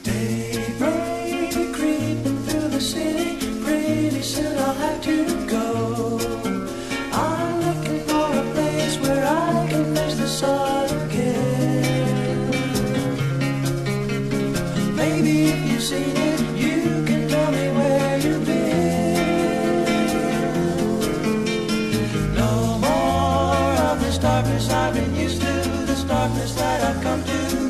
Daybreak creeping through the city. Pretty soon I'll have to go. I'm looking for a place where I can face the sun again. Maybe if you've seen it, you can tell me where you've been. No more of this darkness I've been used to, this darkness that I've come to